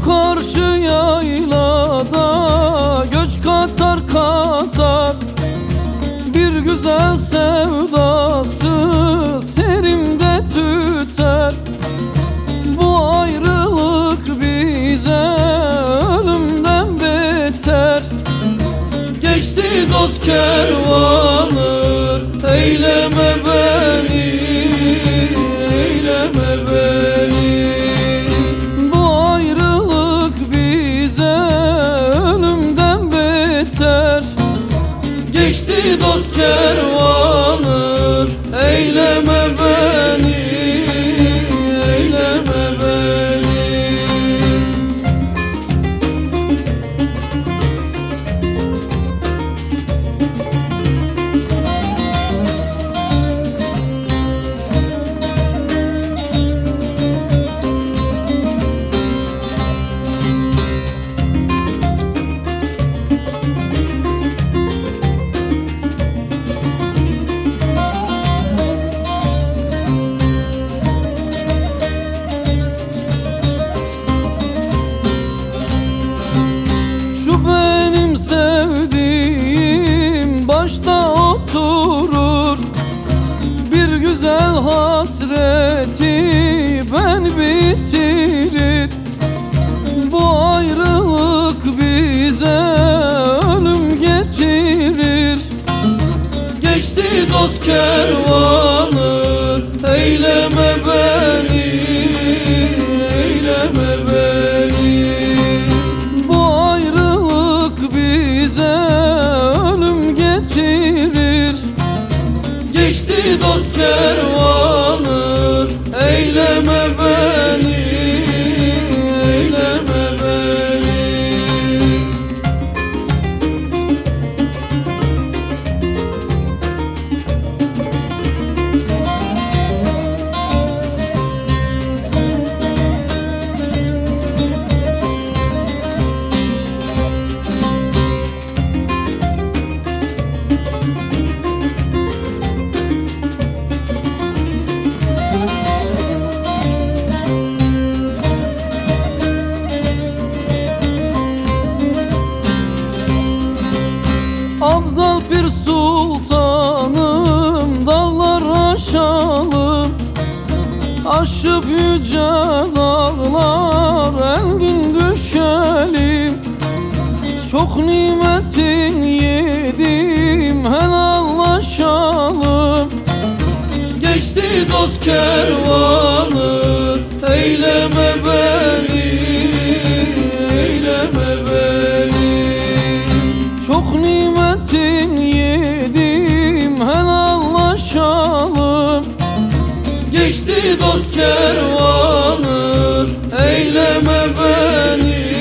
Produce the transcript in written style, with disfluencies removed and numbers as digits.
karşı yaylada göç katar katar, bir güzel sevdası serimde tüter. Bu ayrılık bize ölümden beter. Geçti dost kervanı, eyleme beni, eyleme beni. Bu ayrılık bize ölümden beter. Geçti dost kervanı, eyleme beni, eyleme beni. Benim sevdiğim başta oturur, bir güzel hasreti ben bitirir. Bu ayrılık bize ölüm getirir. Geçti dost kervanı, eyleme beni, eyleme beni. Bize ölüm getirir. Geçti dost kervanı, eyleme beni, eyleme beni. Abdal Pir Sultanım, dağlar aşalım, aşıp yüce dağlar engin düşelim. Çok nimetin yedim, helallaşalım. Geçti dost kervanı, eyleme beni, eyleme beni. Çok nimetin yedim, helallaşalım. Geçti dost kervanı, eyleme beni,